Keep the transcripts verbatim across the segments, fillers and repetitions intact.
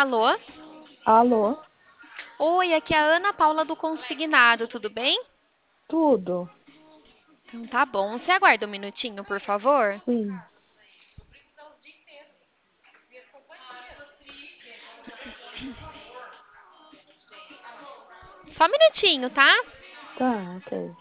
Alô? Alô? Oi, aqui é a Ana Paula do Consignado, tudo bem? Tudo? Então tá bom. Você aguarda um minutinho, por favor? Sim. Só um minutinho, tá? Tá, ok.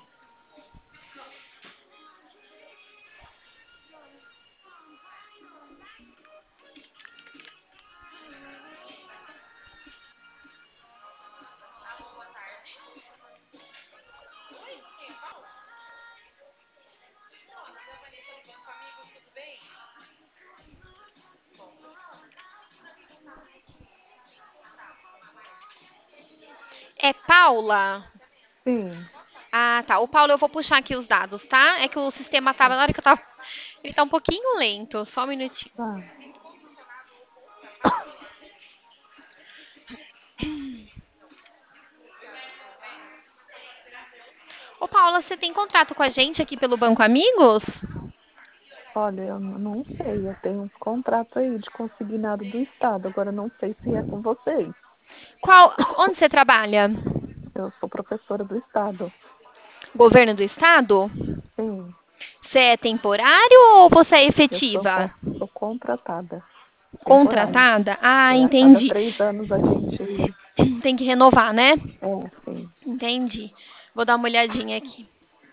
É Paula? Sim. Ah, tá. O Paulo, eu vou puxar aqui os dados, tá? É que o sistema tava, Tá. na hora que eu tava. Ele tá um pouquinho lento, só um minutinho. Tá. Ô, Paula, você tem contrato com a gente aqui pelo Banco Amigos? Olha, eu n- não sei. Eu tenho uns contratos aí de consignado do Estado. Agora eu não sei se é com vocês. Qual. Onde você trabalha? Eu sou professora do Estado. Governo do Estado? Sim. Você é temporário ou você é Eu sou, efetiva? con- sou contratada. Temporária. Contratada? Ah, É, a cada entendi. três anos a gente. Tem que renovar, né? É, sim. Entendi. Vou dar uma olhadinha aqui.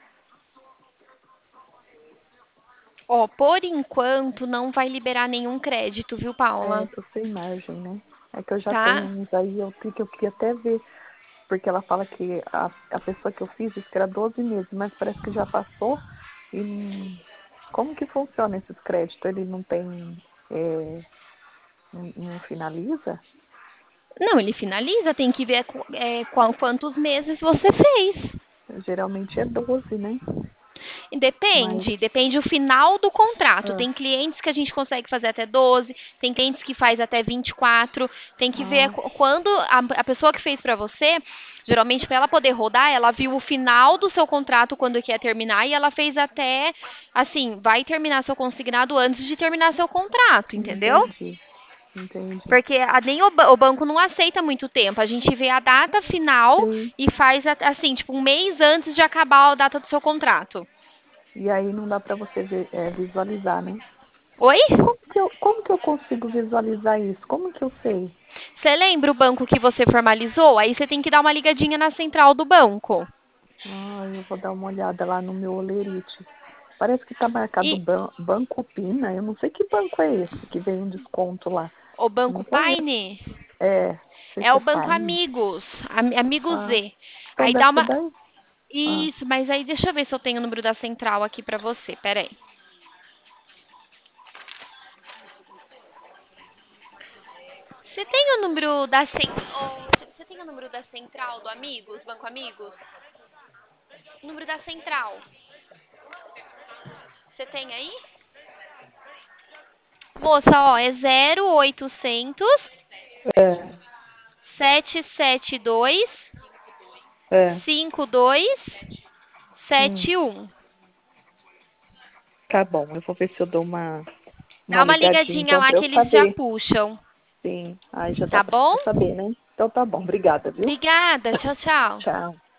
Ó, por enquanto não vai liberar nenhum crédito, viu, É, Paula? tô sem margem, né? É que eu já tenho Tá? uns aí, eu, que eu queria até ver. Porque ela fala que a, a pessoa que eu fiz disse que era doze meses, mas parece que já passou. E não- como que funciona esses créditos? Ele não tem, é, não, não finaliza? Não, ele finaliza, tem que ver qu- é, qual- quantos meses você fez. Geralmente é doze, né? E Mas, Depende, depende o final do contrato. ah, Tem clientes que a gente consegue fazer até doze, tem clientes que faz até vinte e quatro. Tem que ver ah, qu- quando a, a pessoa que fez para você, geralmente para ela poder rodar, ela viu o final do seu contrato quando que ia terminar e ela fez até assim, vai terminar seu consignado antes de terminar seu contrato, entendeu? entendi, entendi. Porque a- nem o, ba- o banco não aceita muito tempo. A gente vê a data final Sim, e faz a- assim, tipo um mês antes de acabar a data do seu contrato. e aí não dá para você ver, é, visualizar, né? Oi? Como que eu, como que eu consigo visualizar isso? Como que eu sei? Você lembra o banco que você formalizou? Aí você tem que dar uma ligadinha na central do banco. Ah, eu vou dar uma olhada lá no meu Olerite. Parece que está marcado E ban Banco Pina. Eu não sei que banco é esse que veio um desconto lá. o Eu Banco não conheço. Paine É, não sei é se o é Banco Paine. Amigos, Am- Amigos Ah, Z. então Aí deve dá ser uma. daí. Ah, Isso, mas aí deixa eu ver se eu tenho o número da central aqui pra você. Pera aí. Você tem o número da central? Você tem o número da central do Amigos, Banco Amigos? O número da central. Você tem aí? Moça, ó, é zero oitocentos é, sete sete dois é. cinco dois Hum, sete um. tá bom. Eu vou ver se eu dou uma, Dá uma uma ligadinha, ligadinha então, lá para que eu eles já saber. puxam, Sim, aí já dá tá para bom? saber, né? Então tá bom. Obrigada, viu? Obrigada, tchau, tchau. Tchau.